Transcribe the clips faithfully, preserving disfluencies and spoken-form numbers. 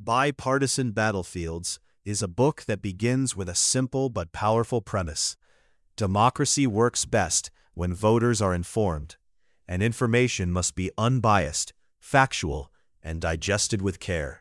Bipartisan Battlefields is a book that begins with a simple but powerful premise. Democracy works best when voters are informed, and information must be unbiased, factual, and digested with care.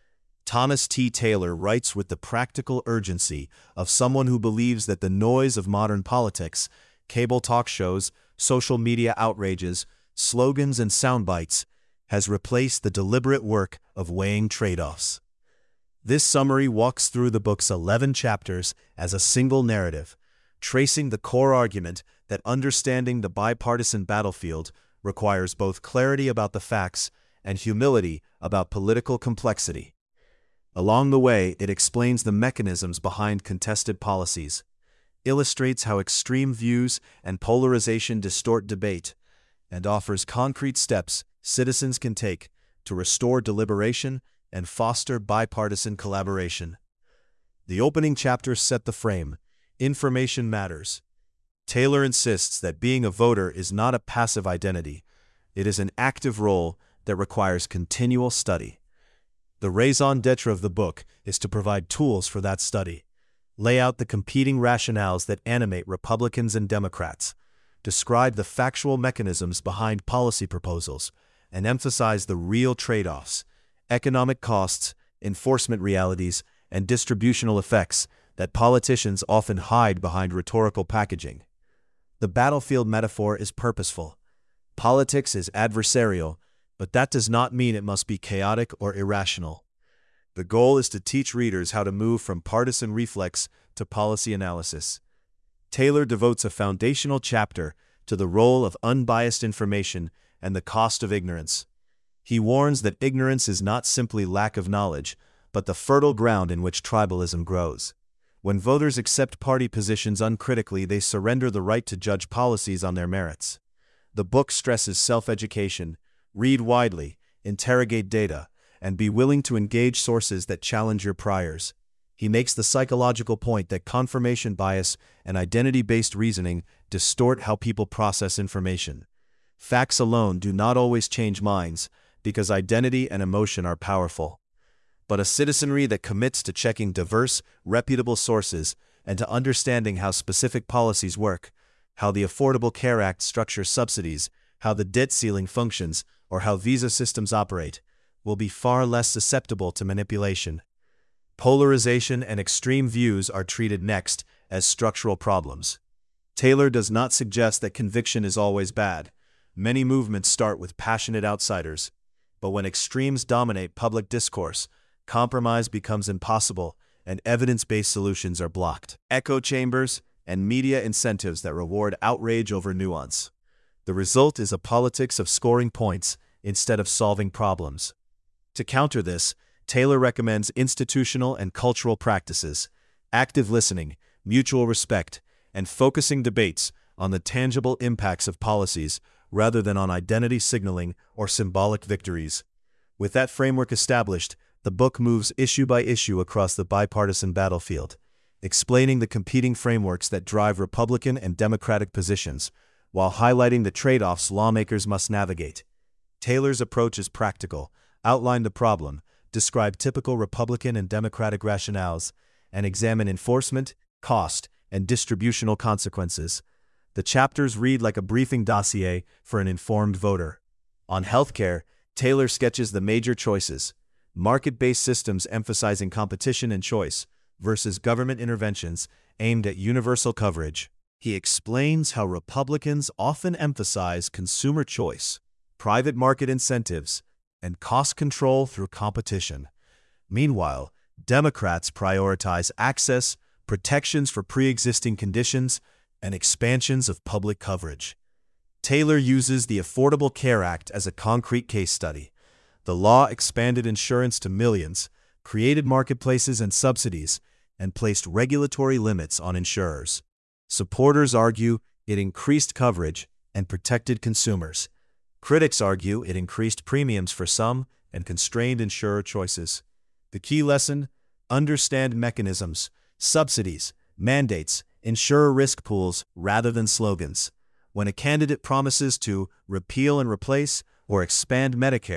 Thomas T. Taylor writes with the practical urgency of someone who believes that the noise of modern politics, cable talk shows, social media outrages, slogans, and soundbites has replaced the deliberate work of weighing trade-offs. This summary walks through the book's eleven chapters as a single narrative, tracing the core argument that understanding the bipartisan battlefield requires both clarity about the facts and humility about political complexity. Along the way, it explains the mechanisms behind contested policies, illustrates how extreme views and polarization distort debate, and offers concrete steps citizens can take to restore deliberation and foster bipartisan collaboration. The opening chapters set the frame. Information matters. Taylor insists that being a voter is not a passive identity. It is an active role that requires continual study. The raison d'etre of the book is to provide tools for that study, lay out the competing rationales that animate Republicans and Democrats, describe the factual mechanisms behind policy proposals, and emphasize the real trade-offs, economic costs, enforcement realities, and distributional effects that politicians often hide behind rhetorical packaging. The battlefield metaphor is purposeful. Politics is adversarial, but that does not mean it must be chaotic or irrational. The goal is to teach readers how to move from partisan reflex to policy analysis. Taylor devotes a foundational chapter to the role of unbiased information and the cost of ignorance. He warns that ignorance is not simply lack of knowledge, but the fertile ground in which tribalism grows. When voters accept party positions uncritically, they surrender the right to judge policies on their merits. The book stresses self-education, read widely, interrogate data, and be willing to engage sources that challenge your priors. He makes the psychological point that confirmation bias and identity-based reasoning distort how people process information. Facts alone do not always change minds, because identity and emotion are powerful. But a citizenry that commits to checking diverse, reputable sources and to understanding how specific policies work, how the Affordable Care Act structures subsidies, how the debt ceiling functions, or how visa systems operate, will be far less susceptible to manipulation. Polarization and extreme views are treated next as structural problems. Taylor does not suggest that conviction is always bad. Many movements start with passionate outsiders, but when extremes dominate public discourse, compromise becomes impossible and evidence-based solutions are blocked. Echo chambers and media incentives that reward outrage over nuance. The result is a politics of scoring points instead of solving problems. To counter this, Taylor recommends institutional and cultural practices, active listening, mutual respect, and focusing debates on the tangible impacts of policies rather than on identity signaling or symbolic victories. With that framework established, the book moves issue by issue across the bipartisan battlefield, explaining the competing frameworks that drive Republican and Democratic positions, while highlighting the trade-offs lawmakers must navigate. Taylor's approach is practical: outline the problem, describe typical Republican and Democratic rationales, and examine enforcement, cost, and distributional consequences. The chapters read like a briefing dossier for an informed voter. On healthcare, Taylor sketches the major choices: market-based systems emphasizing competition and choice versus government interventions aimed at universal coverage. He explains how Republicans often emphasize consumer choice, private market incentives, and cost control through competition. Meanwhile, Democrats prioritize access, protections for pre-existing conditions, and expansions of public coverage. Taylor uses the Affordable Care Act as a concrete case study. The law expanded insurance to millions, created marketplaces and subsidies, and placed regulatory limits on insurers. Supporters argue it increased coverage and protected consumers. Critics argue it increased premiums for some and constrained insurer choices. The key lesson: understand mechanisms, subsidies, mandates, insurer risk pools rather than slogans. When a candidate promises to repeal and replace or expand Medicare,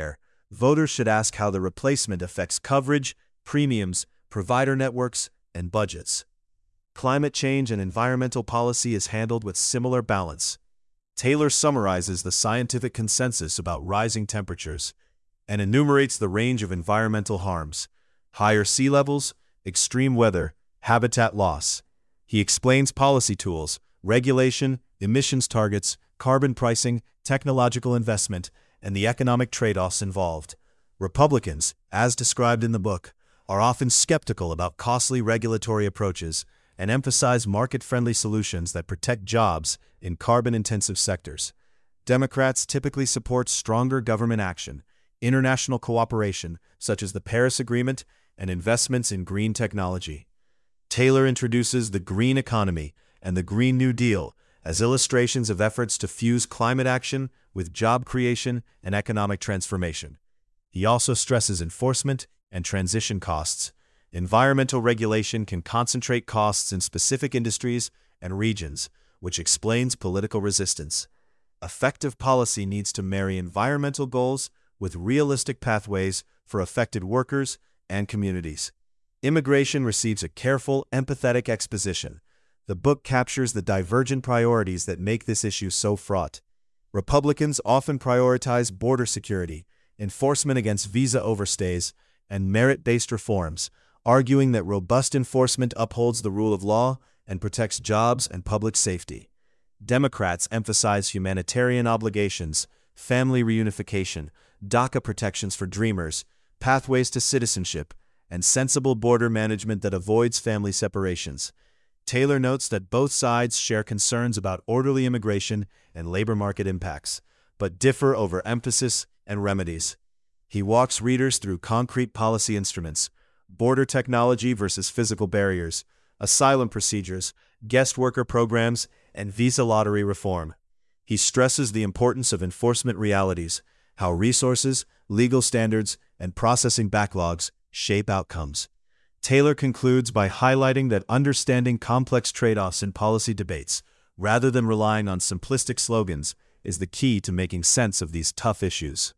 voters should ask how the replacement affects coverage, premiums, provider networks, and budgets. Climate change and environmental policy is handled with similar balance. Taylor summarizes the scientific consensus about rising temperatures and enumerates the range of environmental harms: higher sea levels, extreme weather, habitat loss. He explains policy tools, regulation, emissions targets, carbon pricing, technological investment, and the economic trade-offs involved. Republicans, as described in the book, are often skeptical about costly regulatory approaches and emphasize market-friendly solutions that protect jobs in carbon-intensive sectors. Democrats typically support stronger government action, international cooperation, such as the Paris Agreement, and investments in green technology. Taylor introduces the green economy and the Green New Deal as illustrations of efforts to fuse climate action with job creation and economic transformation. He also stresses enforcement and transition costs. Environmental regulation can concentrate costs in specific industries and regions, which explains political resistance. Effective policy needs to marry environmental goals with realistic pathways for affected workers and communities. Immigration receives a careful, empathetic exposition. The book captures the divergent priorities that make this issue so fraught. Republicans often prioritize border security, enforcement against visa overstays, and merit-based reforms, arguing that robust enforcement upholds the rule of law and protects jobs and public safety. Democrats emphasize humanitarian obligations, family reunification, DACA protections for dreamers, pathways to citizenship, and sensible border management that avoids family separations. Taylor notes that both sides share concerns about orderly immigration and labor market impacts, but differ over emphasis and remedies. He walks readers through concrete policy instruments: border technology versus physical barriers, asylum procedures, guest worker programs, and visa lottery reform. He stresses the importance of enforcement realities, how resources, legal standards, and processing backlogs shape outcomes. Taylor concludes by highlighting that understanding complex trade-offs in policy debates, rather than relying on simplistic slogans, is the key to making sense of these tough issues.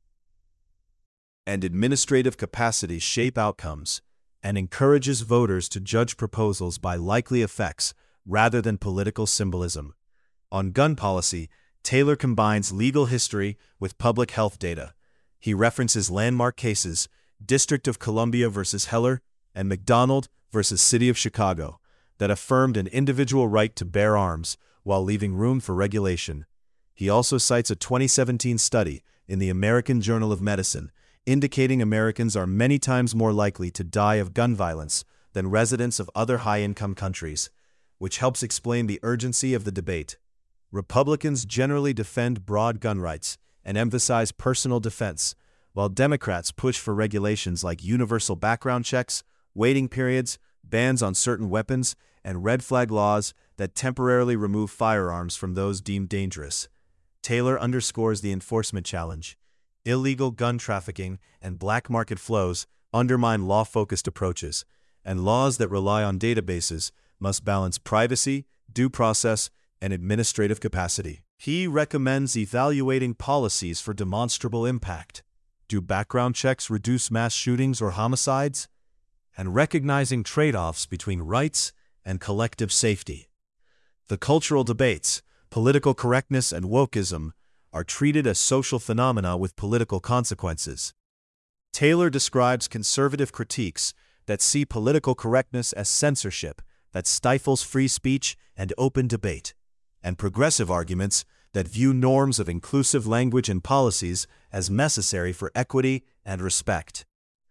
And administrative capacity shape outcomes, and encourages voters to judge proposals by likely effects rather than political symbolism. On gun policy, Taylor combines legal history with public health data. He references landmark cases, District of Columbia versus Heller and McDonald versus City of Chicago, that affirmed an individual right to bear arms while leaving room for regulation. He also cites a twenty seventeen study in the American Journal of Medicine indicating Americans are many times more likely to die of gun violence than residents of other high-income countries, which helps explain the urgency of the debate. Republicans generally defend broad gun rights and emphasize personal defense, while Democrats push for regulations like universal background checks, waiting periods, bans on certain weapons, and red flag laws that temporarily remove firearms from those deemed dangerous. Taylor underscores the enforcement challenge. Illegal gun trafficking and black market flows undermine law-focused approaches, and laws that rely on databases must balance privacy, due process, and administrative capacity. He recommends evaluating policies for demonstrable impact. Do background checks reduce mass shootings or homicides? And recognizing trade-offs between rights and collective safety. The cultural debates, political correctness and wokeism, are treated as social phenomena with political consequences. Taylor describes conservative critiques that see political correctness as censorship that stifles free speech and open debate, and progressive arguments that view norms of inclusive language and policies as necessary for equity and respect.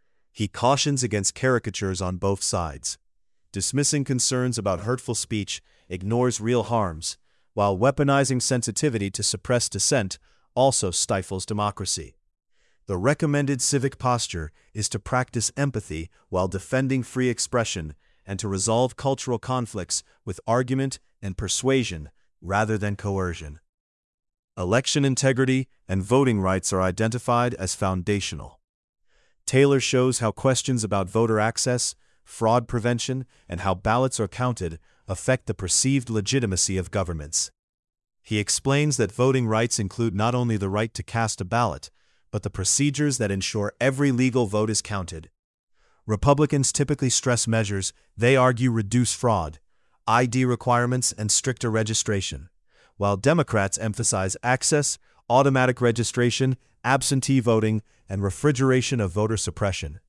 He cautions against caricatures on both sides. Dismissing concerns about hurtful speech ignores real harms, while weaponizing sensitivity to suppress dissent also stifles democracy. The recommended civic posture is to practice empathy while defending free expression and to resolve cultural conflicts with argument and persuasion rather than coercion. Election integrity and voting rights are identified as foundational. Taylor shows how questions about voter access, fraud prevention, and how ballots are counted affect the perceived legitimacy of governments. He explains that voting rights include not only the right to cast a ballot, but the procedures that ensure every legal vote is counted. Republicans typically stress measures they argue reduce fraud, I D requirements, and stricter registration, while Democrats emphasize access, automatic registration, absentee voting, and refrigeration of voter suppression.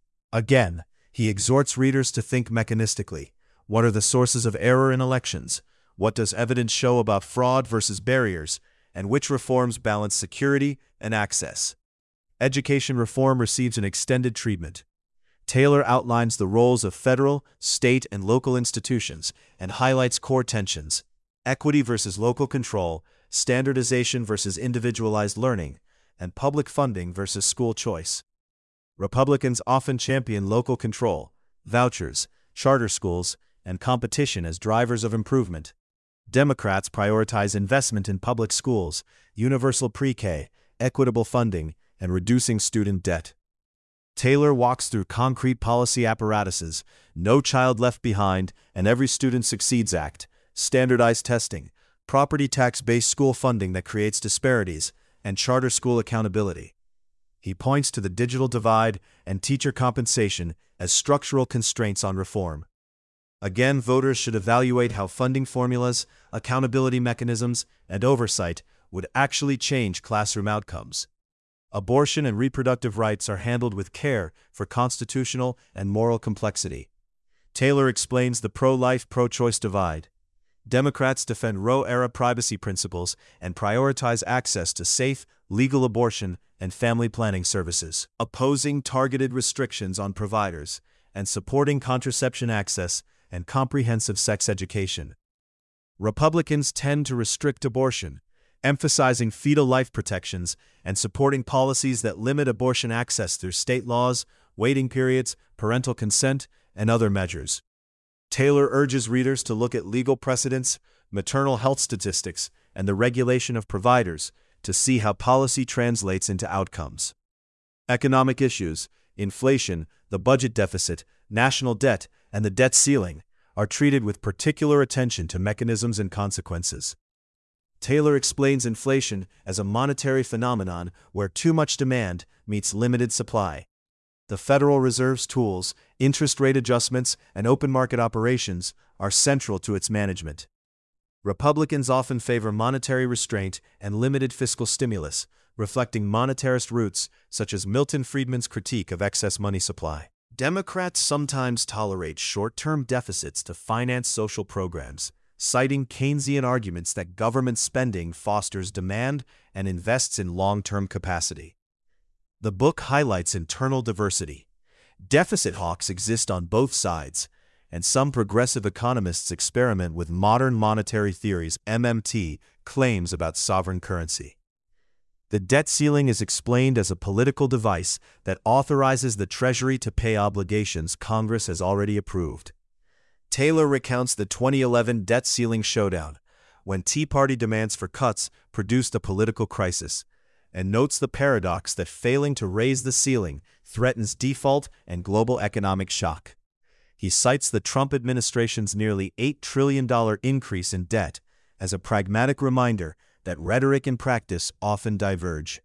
Again, he exhorts readers to think mechanistically. What are the sources of error in elections? What does evidence show about fraud versus barriers? And which reforms balance security and access? Education reform receives an extended treatment. Taylor outlines the roles of federal, state, and local institutions and highlights core tensions: equity versus local control, standardization versus individualized learning, and public funding versus school choice. Republicans often champion local control, vouchers, charter schools, and competition as drivers of improvement. Democrats prioritize investment in public schools, universal pre-K, equitable funding, and reducing student debt. Taylor walks through concrete policy apparatuses: No Child Left Behind and Every Student Succeeds Act, standardized testing, property tax-based school funding that creates disparities, and charter school accountability. He points to the digital divide and teacher compensation as structural constraints on reform. Again, voters should evaluate how funding formulas, accountability mechanisms, and oversight would actually change classroom outcomes. Abortion and reproductive rights are handled with care for constitutional and moral complexity. Taylor explains the pro-life, pro-choice divide. Democrats defend Roe-era privacy principles and prioritize access to safe, legal abortion and family planning services, opposing targeted restrictions on providers and supporting contraception access and comprehensive sex education. Republicans tend to restrict abortion, emphasizing fetal life protections and supporting policies that limit abortion access through state laws, waiting periods, parental consent, and other measures. Taylor urges readers to look at legal precedents, maternal health statistics, and the regulation of providers to see how policy translates into outcomes. Economic issues, inflation, the budget deficit, national debt, and the debt ceiling are treated with particular attention to mechanisms and consequences. Taylor explains inflation as a monetary phenomenon where too much demand meets limited supply. The Federal Reserve's tools, interest rate adjustments, and open market operations are central to its management. Republicans often favor monetary restraint and limited fiscal stimulus, reflecting monetarist roots such as Milton Friedman's critique of excess money supply. Democrats sometimes tolerate short-term deficits to finance social programs, citing Keynesian arguments that government spending fosters demand and invests in long-term capacity. The book highlights internal diversity. Deficit hawks exist on both sides, and some progressive economists experiment with modern monetary theories, M M T, claims about sovereign currency. The debt ceiling is explained as a political device that authorizes the Treasury to pay obligations Congress has already approved. Taylor recounts the twenty eleven debt ceiling showdown, when Tea Party demands for cuts produced a political crisis, and notes the paradox that failing to raise the ceiling threatens default and global economic shock. He cites the Trump administration's nearly eight trillion dollars increase in debt as a pragmatic reminder that rhetoric and practice often diverge.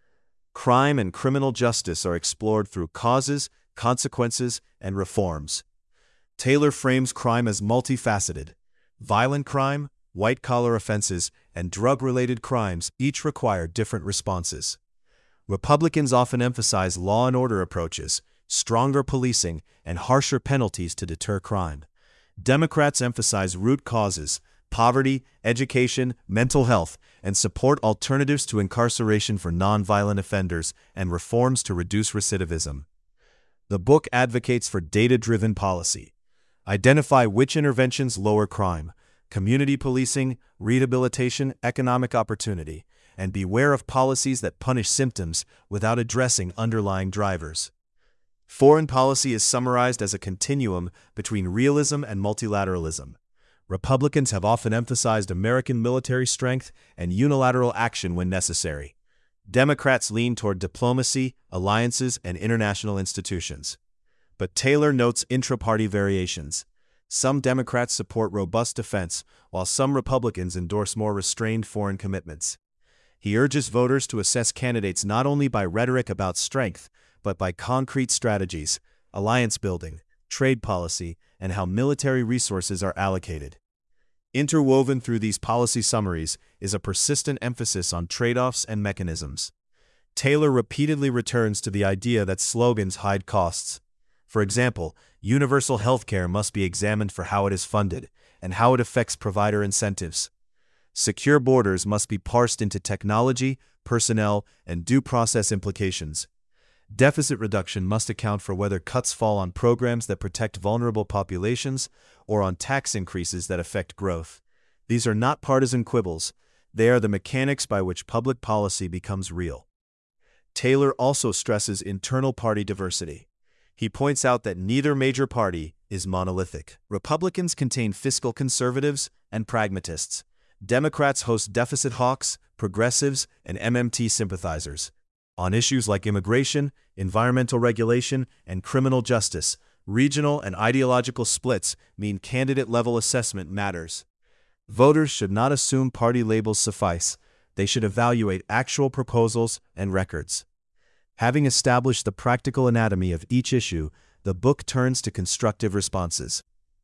Crime and criminal justice are explored through causes, consequences, and reforms. Taylor frames crime as multifaceted. Violent crime, white-collar offenses, and drug-related crimes each require different responses. Republicans often emphasize law and order approaches, stronger policing, and harsher penalties to deter crime. Democrats emphasize root causes, poverty, education, mental health, and support alternatives to incarceration for nonviolent offenders and reforms to reduce recidivism. The book advocates for data-driven policy. Identify which interventions lower crime, community policing, rehabilitation, economic opportunity, and beware of policies that punish symptoms without addressing underlying drivers. Foreign policy is summarized as a continuum between realism and multilateralism. Republicans have often emphasized American military strength and unilateral action when necessary. Democrats lean toward diplomacy, alliances, and international institutions. But Taylor notes intra-party variations. Some Democrats support robust defense, while some Republicans endorse more restrained foreign commitments. He urges voters to assess candidates not only by rhetoric about strength, but by concrete strategies, alliance building, trade policy, and how military resources are allocated. Interwoven through these policy summaries is a persistent emphasis on trade-offs and mechanisms. Taylor repeatedly returns to the idea that slogans hide costs. For example, universal health care must be examined for how it is funded and how it affects provider incentives. Secure borders must be parsed into technology, personnel, and due process implications. Deficit reduction must account for whether cuts fall on programs that protect vulnerable populations or on tax increases that affect growth. These are not partisan quibbles. They are the mechanics by which public policy becomes real. Taylor also stresses internal party diversity. He points out that neither major party is monolithic. Republicans contain fiscal conservatives and pragmatists. Democrats host deficit hawks, progressives, and M M T sympathizers. On issues like immigration, environmental regulation, and criminal justice, regional and ideological splits mean candidate-level assessment matters. Voters should not assume party labels suffice. They should evaluate actual proposals and records. Having established the practical anatomy of each issue, the book turns to constructive responses.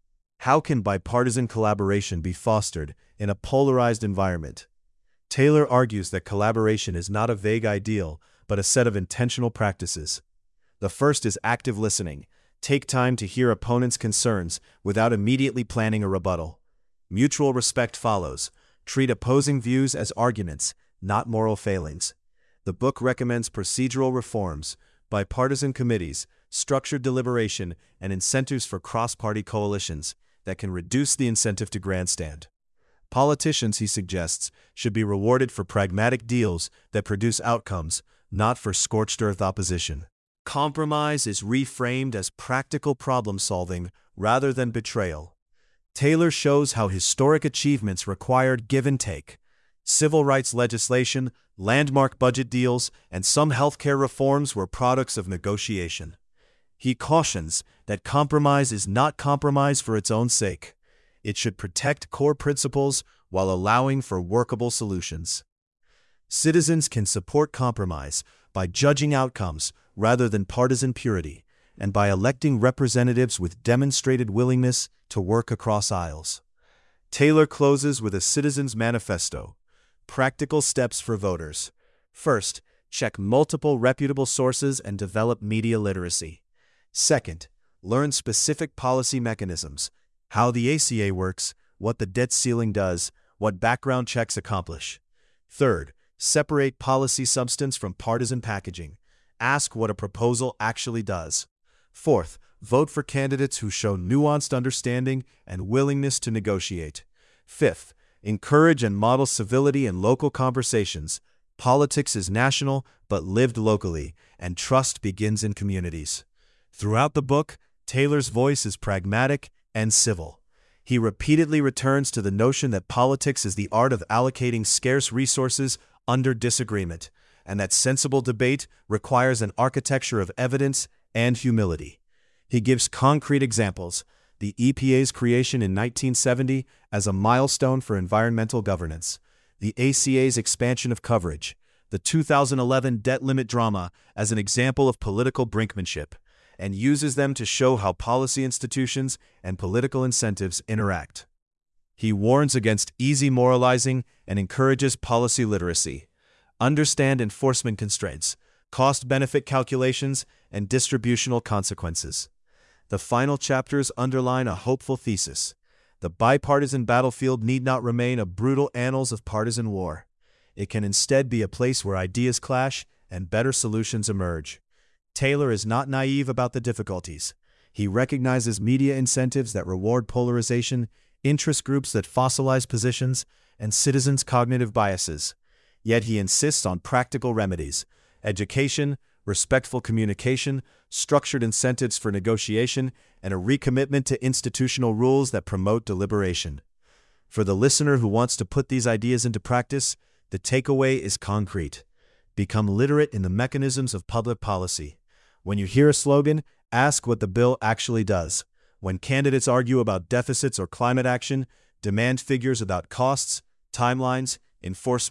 How can bipartisan collaboration be fostered in a polarized environment? Taylor argues that collaboration is not a vague ideal, but a set of intentional practices. The first is active listening. Take time to hear opponents' concerns without immediately planning a rebuttal. Mutual respect follows. Treat opposing views as arguments, not moral failings. The book recommends procedural reforms, bipartisan committees, structured deliberation, and incentives for cross-party coalitions that can reduce the incentive to grandstand. Politicians, he suggests, should be rewarded for pragmatic deals that produce outcomes, not for scorched-earth opposition. Compromise is reframed as practical problem-solving rather than betrayal. Taylor shows how historic achievements required give and take. Civil rights legislation, landmark budget deals, and some healthcare reforms were products of negotiation. He cautions that compromise is not compromise for its own sake. It should protect core principles while allowing for workable solutions. Citizens can support compromise by judging outcomes rather than partisan purity, and by electing representatives with demonstrated willingness to work across aisles. Taylor closes with a citizen's manifesto. Practical steps for voters. First, check multiple reputable sources and develop media literacy. Second, learn specific policy mechanisms, how the A C A works, what the debt ceiling does, what background checks accomplish. Third, separate policy substance from partisan packaging. Ask what a proposal actually does. Fourth, vote for candidates who show nuanced understanding and willingness to negotiate. Fifth, encourage and model civility in local conversations. Politics is national, but lived locally, and trust begins in communities. Throughout the book, Taylor's voice is pragmatic and civil. He repeatedly returns to the notion that politics is the art of allocating scarce resources under disagreement, and that sensible debate requires an architecture of evidence and humility. He gives concrete examples: the E P A's creation in nineteen seventy as a milestone for environmental governance, the A C A's expansion of coverage, the two thousand eleven debt limit drama as an example of political brinkmanship, and uses them to show how policy institutions and political incentives interact. He warns against easy moralizing and encourages policy literacy. Understand enforcement constraints, cost-benefit calculations, and distributional consequences. The final chapters underline a hopeful thesis. The bipartisan battlefield need not remain a brutal annals of partisan war. It can instead be a place where ideas clash and better solutions emerge. Taylor is not naive about the difficulties. He recognizes media incentives that reward polarization, interest groups that fossilize positions, and citizens' cognitive biases. Yet he insists on practical remedies: education, respectful communication, structured incentives for negotiation, and a recommitment to institutional rules that promote deliberation. For the listener who wants to put these ideas into practice, the takeaway is concrete. Become literate in the mechanisms of public policy. When you hear a slogan, ask what the bill actually does. When candidates argue about deficits or climate action, demand figures about costs, timelines, enforcement,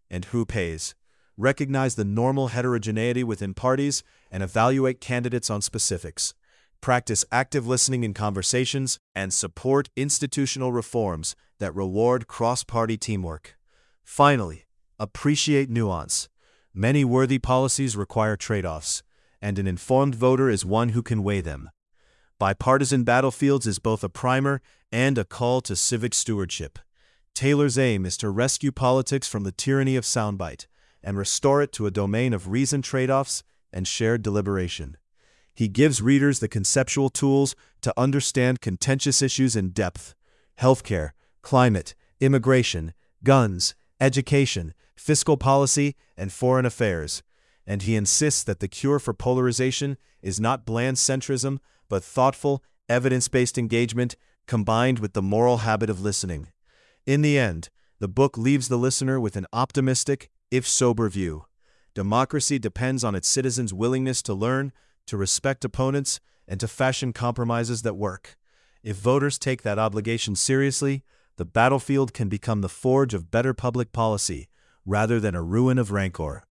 and who pays. Recognize the normal heterogeneity within parties and evaluate candidates on specifics. Practice active listening in conversations and support institutional reforms that reward cross-party teamwork. Finally, appreciate nuance. Many worthy policies require trade-offs, and an informed voter is one who can weigh them. Bipartisan Battlefields is both a primer and a call to civic stewardship. Taylor's aim is to rescue politics from the tyranny of soundbite and restore it to a domain of reasoned trade-offs and shared deliberation. He gives readers the conceptual tools to understand contentious issues in depth: healthcare, climate, immigration, guns, education, fiscal policy, and foreign affairs. And he insists that the cure for polarization is not bland centrism, but thoughtful, evidence-based engagement combined with the moral habit of listening. In the end, the book leaves the listener with an optimistic, if sober view. Democracy depends on its citizens' willingness to learn, to respect opponents, and to fashion compromises that work. If voters take that obligation seriously, the battlefield can become the forge of better public policy rather than a ruin of rancor.